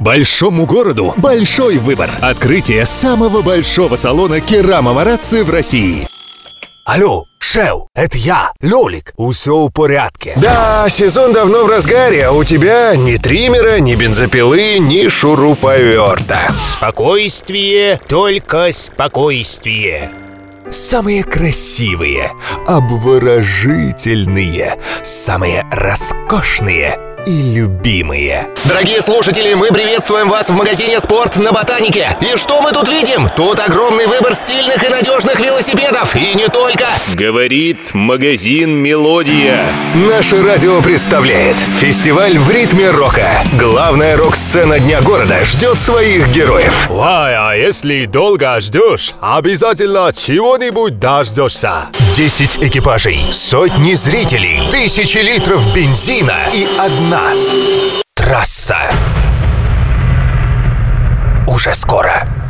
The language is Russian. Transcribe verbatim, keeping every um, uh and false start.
Большому городу большой выбор. Открытие самого большого салона Керама Марацци в России. Алло, шеф, это я, Лёлик. Усё в порядке. Да, сезон давно в разгаре, а у тебя ни триммера, ни бензопилы, ни шуруповерта. Спокойствие, только спокойствие. Самые красивые, обворожительные, самые роскошные и любимые. Дорогие слушатели, мы приветствуем вас в магазине «Спорт» на Ботанике. И что мы тут видим? Тут огромный выбор стильных и надежных велосипедов. И не только. Говорит магазин «Мелодия». Наше радио представляет фестиваль в ритме рока. Главная рок-сцена Дня города ждет своих героев. Вай, а если долго ждешь, обязательно чего-нибудь дождешься. Десять экипажей, сотни зрителей, тысячи литров бензина и одна трасса. Уже скоро.